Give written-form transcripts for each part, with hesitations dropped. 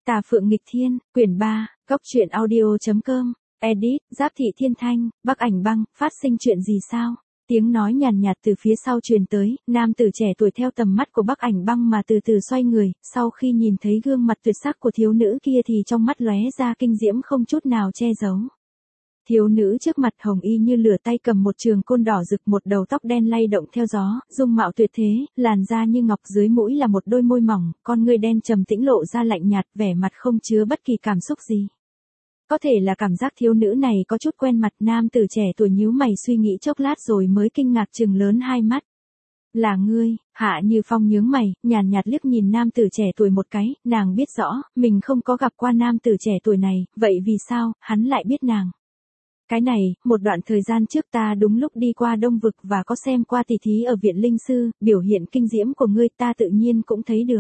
Tà Phượng Nghịch Thiên, quyển 3, Góc truyện audio.com, edit, Giáp Thị Thiên Thanh, Bắc Ảnh Băng, phát sinh chuyện gì sao? Tiếng nói nhàn nhạt từ phía sau truyền tới, nam tử trẻ tuổi theo tầm mắt của Bắc Ảnh Băng mà từ từ xoay người, sau khi nhìn thấy gương mặt tuyệt sắc của thiếu nữ kia thì trong mắt lóe ra kinh diễm không chút nào che giấu. Thiếu nữ trước mặt hồng y như lửa, tay cầm một trường côn đỏ rực, một đầu tóc đen lay động theo gió, dung mạo tuyệt thế, làn da như ngọc, dưới mũi là một đôi môi mỏng, con ngươi đen trầm tĩnh lộ ra lạnh nhạt, vẻ mặt không chứa bất kỳ cảm xúc gì. Có thể là cảm giác thiếu nữ này có chút quen mặt, nam tử trẻ tuổi nhíu mày suy nghĩ chốc lát rồi mới kinh ngạc trừng lớn hai mắt. Là ngươi? Hạ Như Phong nhướng mày, nhàn nhạt liếc nhìn nam tử trẻ tuổi một cái, nàng biết rõ, mình không có gặp qua nam tử trẻ tuổi này, vậy vì sao, hắn lại biết nàng? Cái này, một đoạn thời gian trước ta đúng lúc đi qua Đông Vực và có xem qua tỷ thí ở viện linh sư, biểu hiện kinh diễm của ngươi ta tự nhiên cũng thấy được.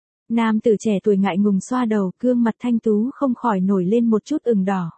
Nam tử trẻ tuổi ngại ngùng xoa đầu, gương mặt thanh tú không khỏi nổi lên một chút ửng đỏ.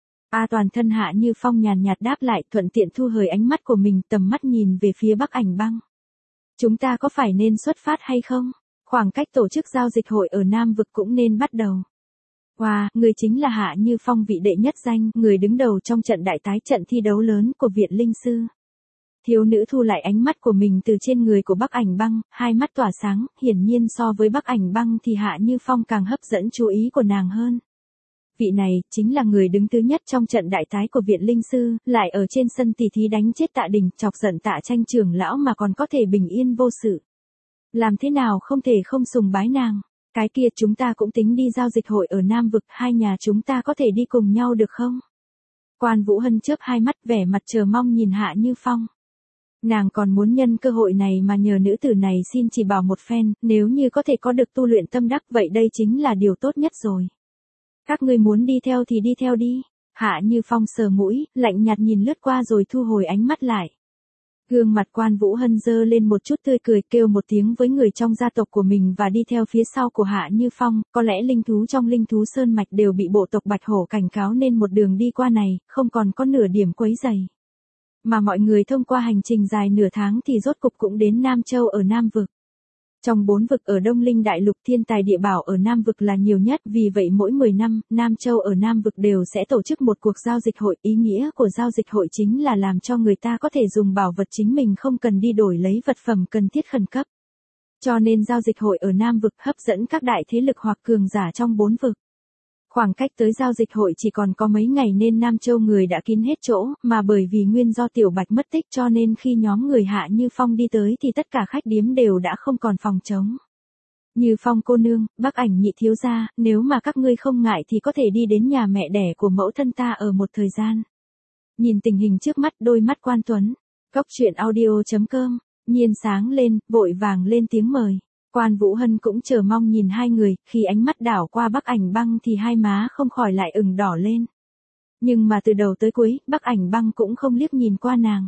Toàn thân Hạ Như Phong nhàn nhạt đáp lại, thuận tiện thu hồi ánh mắt của mình, tầm mắt nhìn về phía Bắc Ảnh Băng. Chúng ta có phải nên xuất phát hay không? Khoảng cách tổ chức giao dịch hội ở Nam Vực cũng nên bắt đầu. Wow, người chính là Hạ Như Phong, vị đệ nhất danh, người đứng đầu trong trận đại tái, trận thi đấu lớn của viện linh sư. Thiếu nữ thu lại ánh mắt của mình từ trên người của Bắc Ảnh Băng, hai mắt tỏa sáng, hiển nhiên so với Bắc Ảnh Băng thì Hạ Như Phong càng hấp dẫn chú ý của nàng hơn. Vị này, chính là người đứng thứ nhất trong trận đại tái của viện linh sư, lại ở trên sân tỷ thí đánh chết Tạ Đình, chọc giận Tạ Tranh trưởng lão mà còn có thể bình yên vô sự. Làm thế nào không thể không sùng bái nàng? Cái kia, chúng ta cũng tính đi giao dịch hội ở Nam Vực, hai nhà chúng ta có thể đi cùng nhau được không? Quan Vũ Hân chớp hai mắt, vẻ mặt chờ mong nhìn Hạ Như Phong. Nàng còn muốn nhân cơ hội này mà nhờ nữ tử này xin chỉ bảo một phen, nếu như có thể có được tu luyện tâm đắc vậy đây chính là điều tốt nhất rồi. Các ngươi muốn đi theo thì đi theo đi. Hạ Như Phong sờ mũi, lạnh nhạt nhìn lướt qua rồi thu hồi ánh mắt lại. Gương mặt Quan Vũ Hân dơ lên một chút tươi cười, kêu một tiếng với người trong gia tộc của mình và đi theo phía sau của Hạ Như Phong, có lẽ linh thú trong linh thú sơn mạch đều bị bộ tộc Bạch Hổ cảnh cáo nên một đường đi qua này, không còn có nửa điểm quấy rầy. Mà mọi người thông qua hành trình dài nửa tháng thì rốt cục cũng đến Nam Châu ở Nam Vực. Trong 4 vực ở Đông Linh Đại Lục, thiên tài địa bảo ở Nam Vực là nhiều nhất, vì vậy mỗi 10 năm, Nam Châu ở Nam Vực đều sẽ tổ chức một cuộc giao dịch hội. Ý nghĩa của giao dịch hội chính là làm cho người ta có thể dùng bảo vật chính mình không cần đi đổi lấy vật phẩm cần thiết khẩn cấp. Cho nên giao dịch hội ở Nam Vực hấp dẫn các đại thế lực hoặc cường giả trong 4 vực. Khoảng cách tới giao dịch hội chỉ còn có mấy ngày nên Nam Châu người đã kín hết chỗ, mà bởi vì nguyên do Tiểu Bạch mất tích cho nên khi nhóm người Hạ Như Phong đi tới thì tất cả khách điếm đều đã không còn phòng trống. Như Phong cô nương, Bắc Ảnh nhị thiếu gia, nếu mà các ngươi không ngại thì có thể đi đến nhà mẹ đẻ của mẫu thân ta ở một thời gian. Nhìn tình hình trước mắt, đôi mắt Quan Tuấn, Góc truyện audio.com, nhiên sáng lên, vội vàng lên tiếng mời. Quan Vũ Hân cũng chờ mong nhìn hai người, khi ánh mắt đảo qua Bắc Ảnh Băng thì hai má không khỏi lại ửng đỏ lên. Nhưng mà từ đầu tới cuối, Bắc Ảnh Băng cũng không liếc nhìn qua nàng.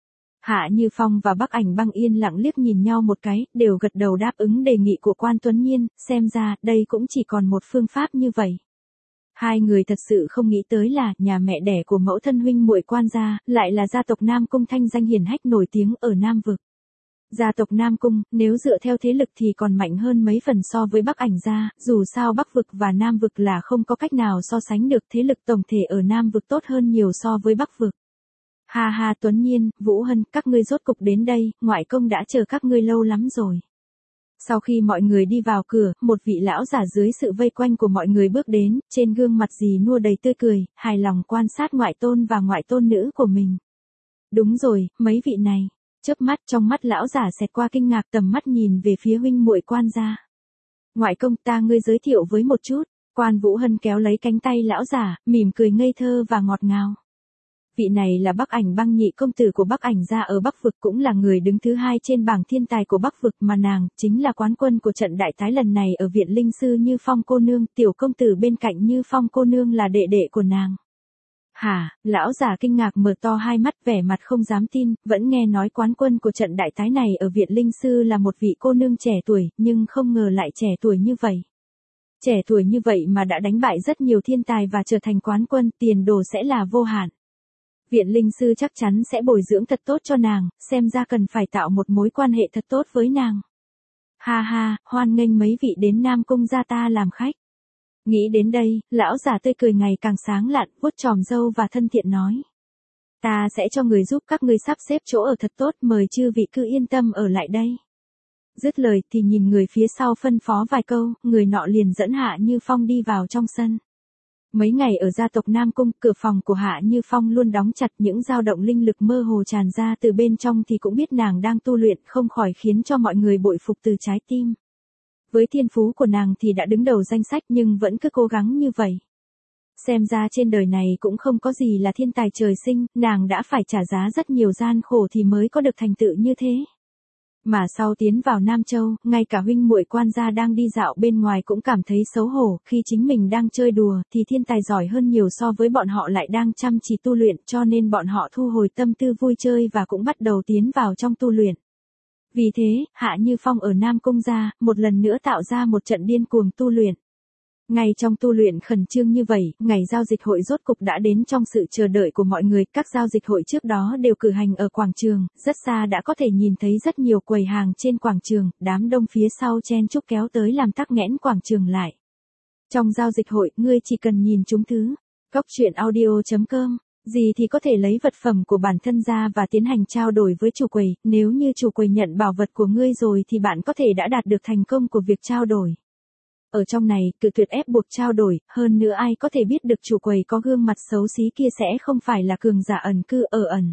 Hạ Như Phong và Bắc Ảnh Băng yên lặng liếc nhìn nhau một cái, đều gật đầu đáp ứng đề nghị của Quan Tuấn Nhiên, xem ra, đây cũng chỉ còn một phương pháp như vậy. Hai người thật sự không nghĩ tới là, nhà mẹ đẻ của mẫu thân huynh muội Quan gia, lại là gia tộc Nam Cung thanh danh hiển hách nổi tiếng ở Nam Vực. Gia tộc Nam Cung, nếu dựa theo thế lực thì còn mạnh hơn mấy phần so với Bắc Ảnh gia, dù sao Bắc Vực và Nam Vực là không có cách nào so sánh được, thế lực tổng thể ở Nam Vực tốt hơn nhiều so với Bắc Vực. Ha ha, Tuấn Nhiên, Vũ Hân, các ngươi rốt cục đến đây, ngoại công đã chờ các ngươi lâu lắm rồi. Sau khi mọi người đi vào cửa, một vị lão giả dưới sự vây quanh của mọi người bước đến, trên gương mặt dì nua đầy tươi cười, hài lòng quan sát ngoại tôn và ngoại tôn nữ của mình. Đúng rồi, mấy vị này. Chớp mắt, trong mắt lão giả xẹt qua kinh ngạc, tầm mắt nhìn về phía huynh muội Quan gia. Ngoại công, ta ngươi giới thiệu với một chút. Quan Vũ Hân kéo lấy cánh tay lão giả, mỉm cười ngây thơ và ngọt ngào. Vị này là Bắc Ảnh Băng, nhị công tử của Bắc Ảnh gia ở Bắc Vực, cũng là người đứng thứ 2 trên bảng thiên tài của Bắc Vực, mà nàng chính là quán quân của trận đại tái lần này ở viện linh sư Như Phong cô nương, tiểu công tử bên cạnh Như Phong cô nương là đệ đệ của nàng. Hả? Lão già kinh ngạc mở to hai mắt, vẻ mặt không dám tin, vẫn nghe nói quán quân của trận đại tái này ở viện linh sư là một vị cô nương trẻ tuổi, nhưng không ngờ lại trẻ tuổi như vậy. Trẻ tuổi như vậy mà đã đánh bại rất nhiều thiên tài và trở thành quán quân, tiền đồ sẽ là vô hạn. Viện linh sư chắc chắn sẽ bồi dưỡng thật tốt cho nàng, xem ra cần phải tạo một mối quan hệ thật tốt với nàng. Ha ha, hoan nghênh mấy vị đến Nam Cung gia ta làm khách. Nghĩ đến đây, lão già tươi cười ngày càng sáng lạn, vuốt chòm râu và thân thiện nói. Ta sẽ cho người giúp các ngươi sắp xếp chỗ ở thật tốt, mời chư vị cứ yên tâm ở lại đây. Dứt lời thì nhìn người phía sau phân phó vài câu, người nọ liền dẫn Hạ Như Phong đi vào trong sân. Mấy ngày ở gia tộc Nam Cung, cửa phòng của Hạ Như Phong luôn đóng chặt, những dao động linh lực mơ hồ tràn ra từ bên trong thì cũng biết nàng đang tu luyện, không khỏi khiến cho mọi người bội phục từ trái tim. Với thiên phú của nàng thì đã đứng đầu danh sách nhưng vẫn cứ cố gắng như vậy. Xem ra trên đời này cũng không có gì là thiên tài trời sinh, nàng đã phải trả giá rất nhiều gian khổ thì mới có được thành tựu như thế. Mà sau tiến vào Nam Châu, ngay cả huynh muội quan gia đang đi dạo bên ngoài cũng cảm thấy xấu hổ, khi chính mình đang chơi đùa thì thiên tài giỏi hơn nhiều so với bọn họ lại đang chăm chỉ tu luyện, cho nên bọn họ thu hồi tâm tư vui chơi và cũng bắt đầu tiến vào trong tu luyện. Vì thế, Hạ Như Phong ở Nam Cung gia, một lần nữa tạo ra một trận điên cuồng tu luyện. Ngay trong tu luyện khẩn trương như vậy, ngày giao dịch hội rốt cục đã đến trong sự chờ đợi của mọi người. Các giao dịch hội trước đó đều cử hành ở quảng trường, rất xa đã có thể nhìn thấy rất nhiều quầy hàng trên quảng trường, đám đông phía sau chen chúc kéo tới làm tắc nghẽn quảng trường lại. Trong giao dịch hội, ngươi chỉ cần nhìn chúng thứ. Cóc truyện audio.com, gì thì có thể lấy vật phẩm của bản thân ra và tiến hành trao đổi với chủ quầy, nếu như chủ quầy nhận bảo vật của ngươi rồi thì bạn có thể đã đạt được thành công của việc trao đổi. Ở trong này, cự tuyệt ép buộc trao đổi, hơn nữa ai có thể biết được chủ quầy có gương mặt xấu xí kia sẽ không phải là cường giả ẩn cư ở ẩn.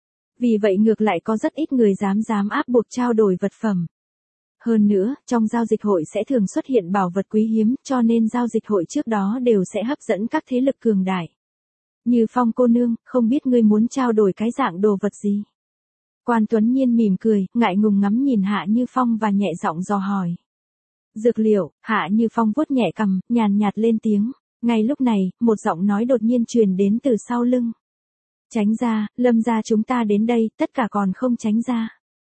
Vì vậy ngược lại có rất ít người dám áp buộc trao đổi vật phẩm. Hơn nữa, trong giao dịch hội sẽ thường xuất hiện bảo vật quý hiếm, cho nên giao dịch hội trước đó đều sẽ hấp dẫn các thế lực cường đại. Như Phong cô nương, không biết ngươi muốn trao đổi cái dạng đồ vật gì? Quan Tuấn Nhiên mỉm cười, ngại ngùng ngắm nhìn Hạ Như Phong và nhẹ giọng dò hỏi. Dược liệu, Hạ Như Phong vuốt nhẹ cằm, nhàn nhạt lên tiếng. Ngay lúc này, một giọng nói đột nhiên truyền đến từ sau lưng. Tránh ra, Lâm gia chúng ta đến đây, tất cả còn không tránh ra.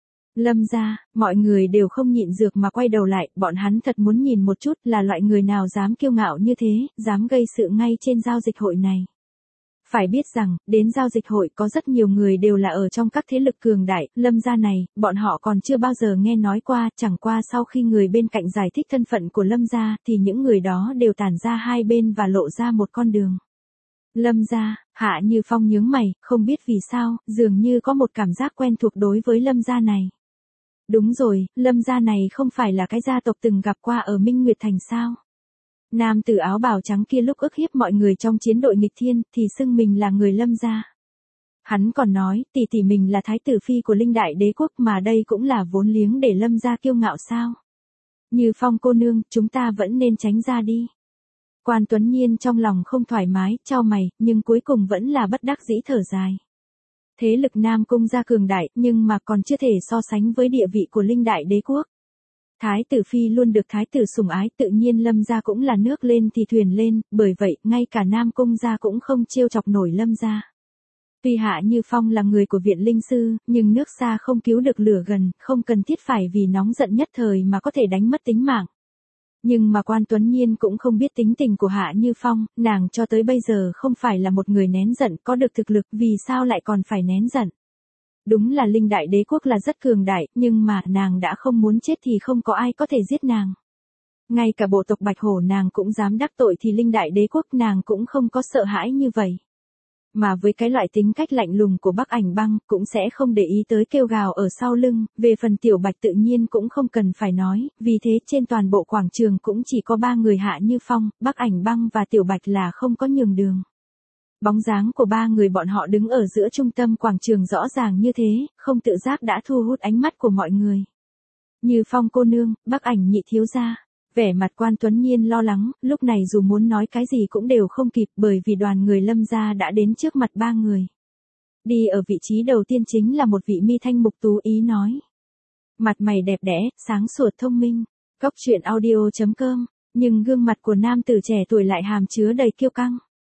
Lâm gia, mọi người đều không nhịn được mà quay đầu lại, bọn hắn thật muốn nhìn một chút là loại người nào dám kiêu ngạo như thế, dám gây sự ngay trên giao dịch hội này. Phải biết rằng, đến giao dịch hội có rất nhiều người đều là ở trong các thế lực cường đại, Lâm gia này, bọn họ còn chưa bao giờ nghe nói qua, chẳng qua sau khi người bên cạnh giải thích thân phận của Lâm gia, thì những người đó đều tản ra hai bên và lộ ra một con đường. Lâm gia, Hạ Như Phong nhướng mày, không biết vì sao, dường như có một cảm giác quen thuộc đối với Lâm gia này. Đúng rồi, Lâm gia này không phải là cái gia tộc từng gặp qua ở Minh Nguyệt Thành sao? Nam tử áo bào trắng kia lúc ức hiếp mọi người trong chiến đội nghịch thiên, thì xưng mình là người Lâm gia. Hắn còn nói, tỷ tỷ mình là thái tử phi của Linh Đại Đế quốc mà đây cũng là vốn liếng để Lâm gia kiêu ngạo sao? Như Phong cô nương, chúng ta vẫn nên tránh ra đi. Quan Tuấn Nhiên trong lòng không thoải mái, chau mày, nhưng cuối cùng vẫn là bất đắc dĩ thở dài. Thế lực Nam Cung gia cường đại, nhưng mà còn chưa thể so sánh với địa vị của Linh Đại Đế quốc. Thái tử phi luôn được thái tử sủng ái, tự nhiên Lâm gia cũng là nước lên thì thuyền lên, bởi vậy, ngay cả Nam Cung gia cũng không trêu chọc nổi Lâm gia. Tuy Hạ Như Phong là người của viện linh sư, nhưng nước xa không cứu được lửa gần, không cần thiết phải vì nóng giận nhất thời mà có thể đánh mất tính mạng. Nhưng mà Quan Tuấn Nhiên cũng không biết tính tình của Hạ Như Phong, nàng cho tới bây giờ không phải là một người nén giận, có được thực lực, vì sao lại còn phải nén giận. Đúng là Linh Đại Đế quốc là rất cường đại, nhưng mà nàng đã không muốn chết thì không có ai có thể giết nàng. Ngay cả bộ tộc Bạch Hổ nàng cũng dám đắc tội thì Linh Đại Đế quốc nàng cũng không có sợ hãi như vậy. Mà với cái loại tính cách lạnh lùng của Bắc Ảnh Băng, cũng sẽ không để ý tới kêu gào ở sau lưng, về phần Tiểu Bạch tự nhiên cũng không cần phải nói, vì thế trên toàn bộ quảng trường cũng chỉ có 3 người Hạ Như Phong, Bắc Ảnh Băng và Tiểu Bạch là không có nhường đường. Bóng dáng của 3 người bọn họ đứng ở giữa trung tâm quảng trường rõ ràng như thế, không tự giác đã thu hút ánh mắt của mọi người. Như Phong cô nương, Bắc Ảnh nhị thiếu gia. Vẻ mặt Quan Tuấn Nhiên lo lắng, lúc này dù muốn nói cái gì cũng đều không kịp bởi vì đoàn người Lâm gia đã đến trước mặt 3 người. Đi ở vị trí đầu tiên chính là một vị mi thanh mục tú ý nói. Mặt mày đẹp đẽ, sáng sủa thông minh. Cóc truyện audio.com, nhưng gương mặt của nam tử trẻ tuổi lại hàm chứa đầy kiêu căng.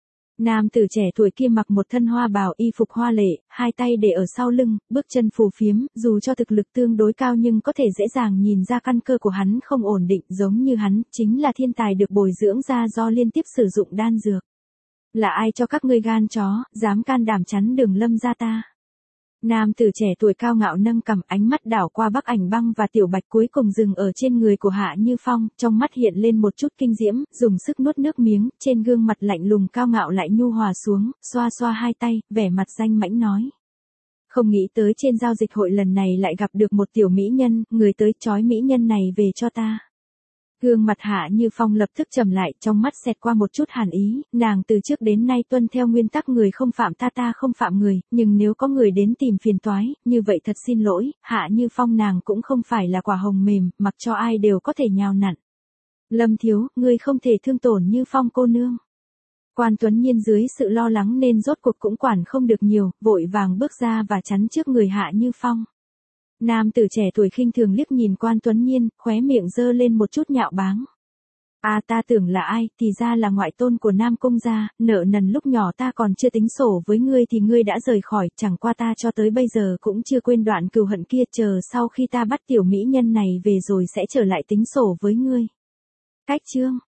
Nam tử trẻ tuổi kia mặc một thân hoa bào y phục hoa lệ, hai tay để ở sau lưng, bước chân phù phiếm, dù cho thực lực tương đối cao nhưng có thể dễ dàng nhìn ra căn cơ của hắn không ổn định, giống như hắn, chính là thiên tài được bồi dưỡng ra do liên tiếp sử dụng đan dược. Là ai cho các ngươi gan chó, dám can đảm chắn đường Lâm gia ta? Nam tử trẻ tuổi cao ngạo nâng cằm, ánh mắt đảo qua Bắc Ảnh Băng và Tiểu Bạch, cuối cùng dừng ở trên người của Hạ Như Phong, trong mắt hiện lên một chút kinh diễm, dùng sức nuốt nước miếng, trên gương mặt lạnh lùng cao ngạo lại nhu hòa xuống, xoa xoa hai tay, vẻ mặt danh mãnh nói. Không nghĩ tới trên giao dịch hội lần này lại gặp được một tiểu mỹ nhân, người tới trói mỹ nhân này về cho ta. Gương mặt Hạ Như Phong lập tức trầm lại, trong mắt xẹt qua một chút hàn ý, nàng từ trước đến nay tuân theo nguyên tắc người không phạm ta, ta không phạm người, nhưng nếu có người đến tìm phiền toái, như vậy thật xin lỗi, Hạ Như Phong nàng cũng không phải là quả hồng mềm, mặc cho ai đều có thể nhào nặn. Lâm thiếu, ngươi không thể thương tổn Như Phong cô nương. Quan Tuấn Nhiên dưới sự lo lắng nên rốt cuộc cũng quản không được nhiều, vội vàng bước ra và chắn trước người Hạ Như Phong. Nam tử trẻ tuổi khinh thường liếc nhìn Quan Tuấn Nhiên, khóe miệng giơ lên một chút nhạo báng. Ta tưởng là ai, thì ra là ngoại tôn của Nam Cung gia, nợ nần lúc nhỏ ta còn chưa tính sổ với ngươi thì ngươi đã rời khỏi, chẳng qua ta cho tới bây giờ cũng chưa quên đoạn cừu hận kia, chờ sau khi ta bắt tiểu mỹ nhân này về rồi sẽ trở lại tính sổ với ngươi. Cách chương.